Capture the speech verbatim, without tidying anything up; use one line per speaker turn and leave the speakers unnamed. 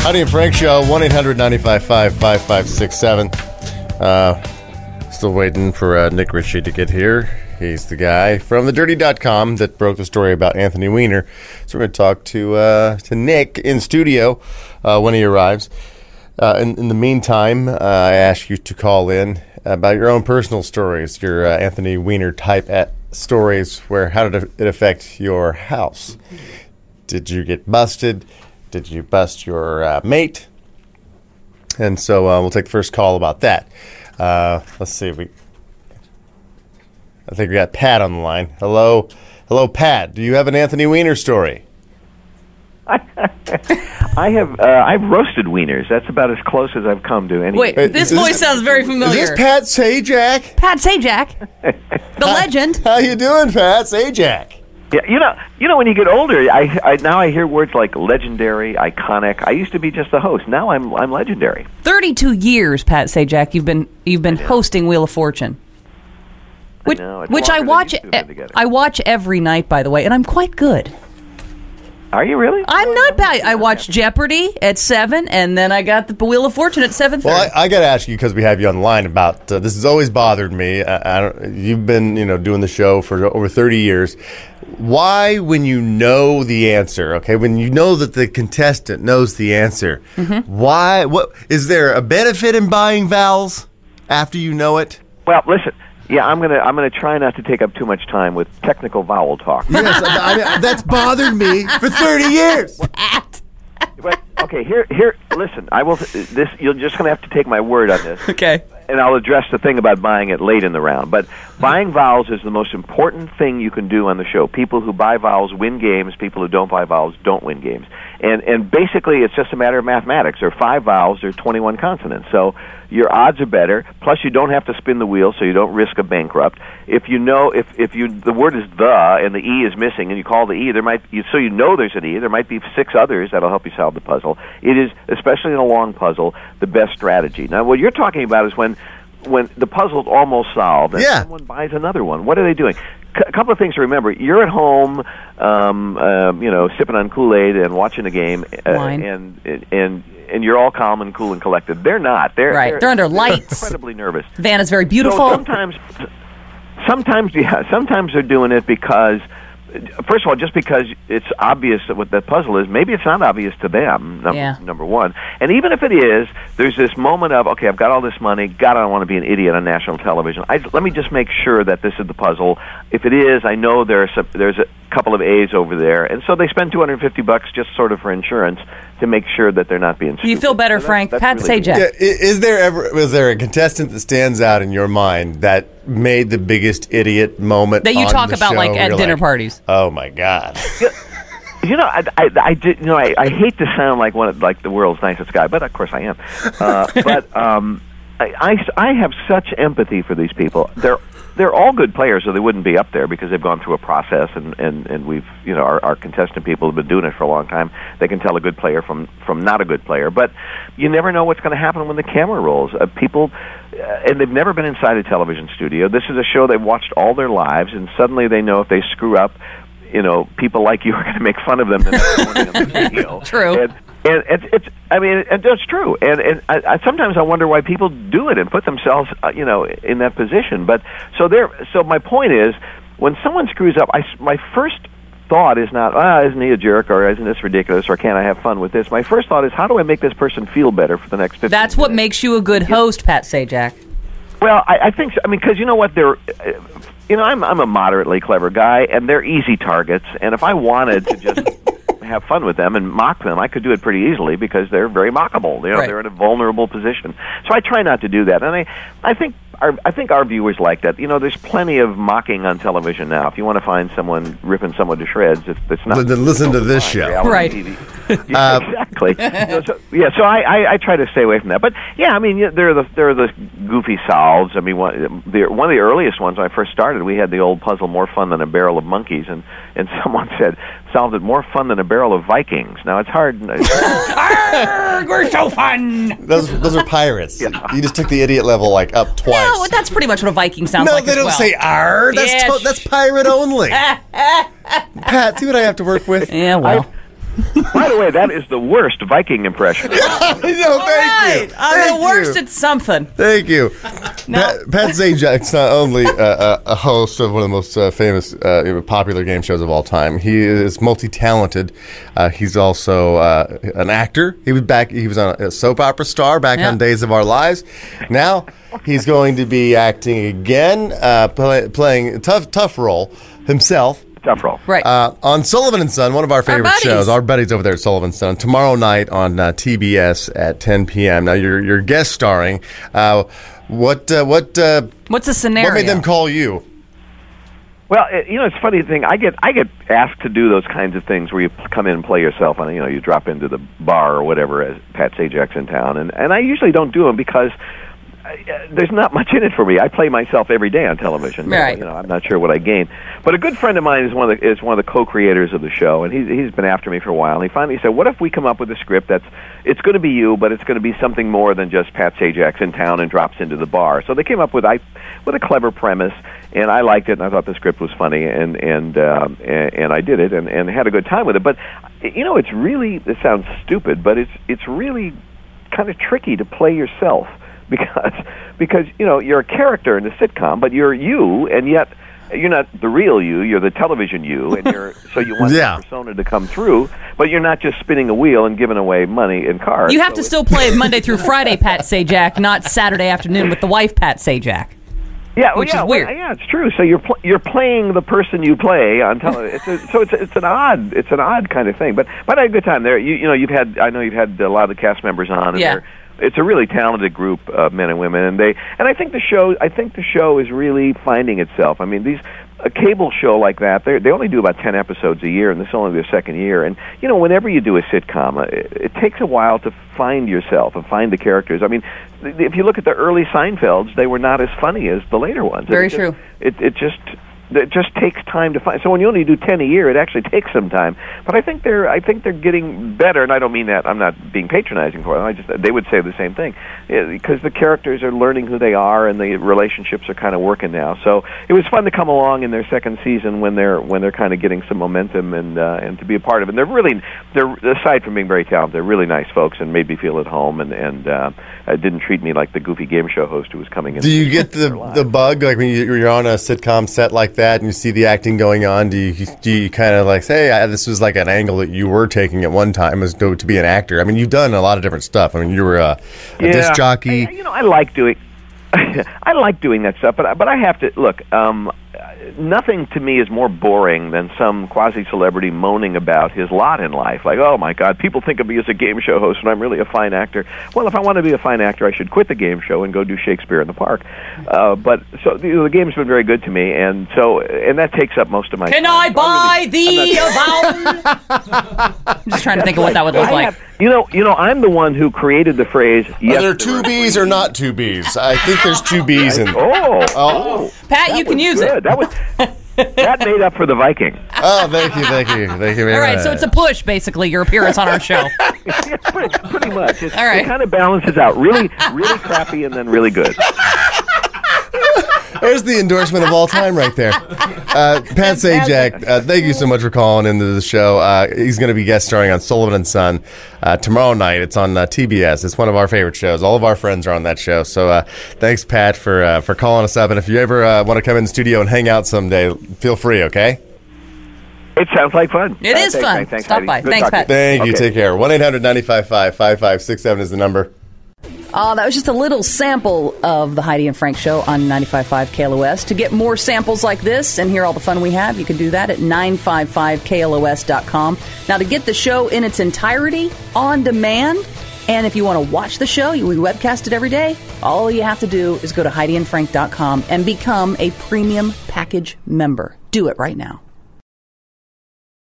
Howdy and Frank Show, one eight hundred nine five five five five six seven. Uh, still waiting for uh, Nick Ritchie to get here. He's the guy from the dirty dot com that broke the story about Anthony Weiner. So we're going to talk to uh, to Nick in studio uh, when he arrives. Uh, in, in the meantime, uh, I ask you to call in about your own personal stories, your uh, Anthony Weiner type at stories. Where how did it affect your house? Did you get busted? Did you bust your uh, mate? And so uh, we'll take the first call about that. Uh, let's see if we. I think we got Pat on the line. Hello, hello, Pat. Do you have an Anthony Weiner story?
I have. Uh, I've roasted wieners. That's about as close as I've come to any.
Wait, this
is
voice
this,
sounds very familiar.
Is this Pat Sajak?
Pat Sajak, the legend.
How you doing, Pat Sajak?
Yeah, you know, you know, when you get older, I, I now I hear words like legendary, iconic. I used to be just the host. Now I'm I'm legendary.
Thirty-two years, Pat Sajak. You've been you've been hosting Wheel of Fortune, which
I know, it's
which I
longer than
watch.
you two have been together.
I watch every night, by the way, and I'm quite good.
Are you really?
I'm not bad. I watch Jeopardy at seven, and then I got the Wheel of Fortune at seven thirty.
Well, I, I got to ask you because we have you on the line about uh, this. Has always bothered me. I, I don't, you've been, you know, doing the show for over thirty years. Why, when you know the answer, okay, when you know that the contestant knows the answer, mm-hmm. why? What is there a benefit in buying vowels after you know it?
Well, listen. Yeah, I'm gonna I'm gonna try not to take up too much time with technical vowel talk.
Yes, I mean, that's bothered me for thirty years.
But, okay, here here. Listen, I will. This you're just gonna have to take my word on this.
Okay.
And I'll address the thing about buying it late in the round. But buying vowels is the most important thing you can do on the show. People who buy vowels win games. People who don't buy vowels don't win games. And and basically, it's just a matter of mathematics. There are five vowels. There are twenty-one consonants. So your odds are better. Plus, you don't have to spin the wheel, so you don't risk a bankrupt. If you know, if if you the word is the and the e is missing, and you call the e, there might you, so you know there's an e. There might be six others that'll help you solve the puzzle. It is, especially in a long puzzle, the best strategy. Now, what you're talking about is when when the puzzle's almost solved and
yeah.
someone buys another one. What are they doing? C- a couple of things to remember. You're at home, um, um, you know, sipping on Kool-Aid and watching a game, uh, and and and you're all calm and cool and collected. They're not. They're
right.
They're,
they're under lights.
Incredibly nervous.
Vanna's very beautiful.
So sometimes, sometimes, yeah, sometimes they're doing it because. First of all, just because it's obvious that what the puzzle is, maybe it's not obvious to them, number,
yeah.
number one. And even if it is, there's this moment of, okay, I've got all this money, God, I don't want to be an idiot on national television. I, let me just make sure that this is the puzzle. If it is, I know there's a, there's a couple of A's over there. And so they spend two hundred fifty bucks just sort of for insurance to make sure that they're not being stupid.
You feel better,
so
Frank.
That's,
Pat
that's really
Sajak.
Yeah, is there ever was there a contestant that stands out in your mind that made the biggest idiot moment
that you
on
talk
the
about
show?
like at
You're
dinner
like,
parties?
Oh my God!
You know, I, I, I did. You know, I, I hate to sound like one of like the world's nicest guy, but of course I am. Uh, but um, I, I, I have such empathy for these people. They're they're all good players, or they wouldn't be up there because they've gone through a process, and, and, and we've you know our, our contestant people have been doing it for a long time. They can tell a good player from from not a good player, but you never know what's going to happen when the camera rolls. Uh, people. Uh, and they've never been inside a television studio. This is a show they've watched all their lives, and suddenly they know if they screw up, you know, people like you are going to make fun of them the next morning on the video.
True.
And, and it's, it's, I mean, and that's true. And, and I, I sometimes I wonder why people do it and put themselves, uh, you know, in that position. But so there. So my point is, when someone screws up, I, my first thought is not, ah, isn't he a jerk, or isn't this ridiculous, or can't I have fun with this? My first thought is, how do I make this person feel better for the next fifteen
That's what
minutes?
makes you a good host, Pat Sajak.
Well, I, I think so. I mean, because you know what, they're, uh, you know, I'm I'm a moderately clever guy, and they're easy targets. And if I wanted to just have fun with them and mock them, I could do it pretty easily because they're very mockable. You know,
right.
They're in a vulnerable position. So I try not to do that, and I I think. Our, I think our viewers like that. You know, there's plenty of mocking on television now. If you want to find someone ripping someone to shreds, it's, it's not.
Then listen to this show,
right?
T V. Yeah, exactly. You know, so, yeah, so I, I, I try to stay away from that. But yeah, I mean, yeah, there are the there are the goofy solves. I mean, one the one of the earliest ones when I first started, we had the old puzzle "More Fun Than a Barrel of Monkeys," and and someone said solved it more fun than a barrel of Vikings. Now it's hard.
Arrgh, we're so fun.
Those those are pirates.
Yeah.
You just took the idiot level like up twice.
No, that's pretty much what a Viking sounds
no,
like.
they
as
don't
well.
say "arr." That's
Yeah,
to- that's pirate only. Pat, see what I have to work with.
Yeah, well.
By the way, that is the worst Viking impression.
no, thank
right.
you.
I'm
Thank
the worst
you.
at something.
Thank you.
No.
Pat, Pat Zajak's not only uh, a host of one of the most uh, famous, uh, popular game shows of all time. He is multi-talented. Uh, he's also uh, an actor. He was back. He was on a soap opera star back
Yeah.
on Days of Our Lives. Now he's going to be acting again, uh, play, playing a tough, tough role himself.
Tough role.
Right.
Uh, on Sullivan and Son, one of our favorite
buddies.
shows, our buddies over there at Sullivan and Son, tomorrow night on uh, T B S at ten p.m. Now you're you're guest starring. Uh, what uh, what uh,
What's the scenario?
what made them call you?
Well, it, you know, it's a funny thing. I get I get asked to do those kinds of things where you come in and play yourself, and you know, you drop into the bar or whatever as Pat Sajak's in town, and and I usually don't do them because uh, there's not much in it for me. I play myself every day on television.
Right.
You know, I'm not sure what I gain. But a good friend of mine is one of the, is one of the co-creators of the show, and he's he's been after me for a while. And he finally said, "What if we come up with a script that's it's going to be you, but it's going to be something more than just Pat Sajak's in town and drops into the bar?" So they came up with I with a clever premise, and I liked it, and I thought the script was funny, and and um, and, and I did it, and, and had a good time with it. But you know, it's really it sounds stupid, but it's it's really kind of tricky to play yourself because because you know you're a character in a sitcom, but you're you, and yet you're not the real you. You're the television you, and you're so you want
Yeah.
the persona to come through, but you're not just spinning a wheel and giving away money in cars.
You have
So
to
it's-
still play Monday through Friday, Pat Sajak, not Saturday afternoon with the wife, Pat Sajak.
Yeah, well,
which
yeah,
is weird.
Well, yeah, it's true. So you're pl- you're playing the person you play on television. It's a, so it's it's an odd it's an odd kind of thing. But but I had a good time there. You you know you've had I know you've had a lot of the cast members on. And
Yeah.
they're- It's a really talented group of men and women, and they and I think the show I think the show is really finding itself. I mean, these a cable show like that, they they only do about ten episodes a year, and this is only their second year. And you know, whenever you do a sitcom, uh, it, it takes a while to find yourself and find the characters. I mean, th- if you look at the early Seinfelds, they were not as funny as the later ones.
Very
it just,
true.
It it just. It just takes time to find. So when you only do ten a year, it actually takes some time. But I think they're, I think they're getting better. And I don't mean that. I'm not being patronizing for them. I just, they would say the same thing yeah, because the characters are learning who they are, and the relationships are kind of working now. So it was fun to come along in their second season when they're when they're kind of getting some momentum and uh, and to be a part of it. And they're really, they're aside from being very talented, they're really nice folks and made me feel at home and and uh, didn't treat me like the goofy game show host who was coming in.
Do you get the the bug like when you, you're on a sitcom set like that and you see the acting going on? Do you do you kind of like say, hey, this was like an angle that you were taking at one time as to, to be an actor? I mean, you've done a lot of different stuff. I mean, you were a, a
yeah.
disc jockey.
I, you know, I like doing. I like doing that stuff, but I- but I have to look. Um, nothing to me is more boring than some quasi-celebrity moaning about his lot in life. Like, oh my God, people think of me as a game show host, and I'm really a fine actor. Well, if I want to be a fine actor, I should quit the game show and go do Shakespeare in the Park. Uh, but so the, the game's been very good to me, and so and that takes up most of my.
Can
time.
I
So
buy
really,
thee a vowel? I'm just trying to think of what that would look
I
like.
have- you know, you know, I'm the one who created the phrase. Yes,
Are there
to
two
the
B's or not two B's? I think there's two B's in.
Oh,
Oh.
Pat,
that
you can
was
use
good.
it.
That was that made up for the Viking.
Oh, thank you, thank you, thank you very
All right,
much.
so it's a push, basically, your appearance on our show.
Yeah, pretty, pretty much. It's,
All right.
It kind of balances out. Really, really crappy, and then really good.
There's the endorsement of all time right there. Uh, Pat Sajak, uh, thank you so much for calling into the show. Uh, he's going to be guest starring on Sullivan and Son uh, tomorrow night. It's on uh, T B S. It's one of our favorite shows. All of our friends are on that show. So uh, thanks, Pat, for uh, for calling us up. And if you ever uh, want to come in the studio and hang out someday, feel free, okay?
It sounds like fun.
It is
thanks,
fun.
Thanks, thanks,
Stop
Heidi.
by.
Good
Thanks,
talking to you.
Thank you.
Okay.
Take care. one eight hundred nine five five five five six seven is the number.
Uh, that was just a little sample of the Heidi and Frank Show on ninety-five point five K L O S. To get more samples like this and hear all the fun we have, you can do that at nine five five K L O S dot com. Now, to get the show in its entirety on demand, and if you want to watch the show, we webcast it every day, all you have to do is go to Heidi and Frank dot com and become a premium package member. Do it right now.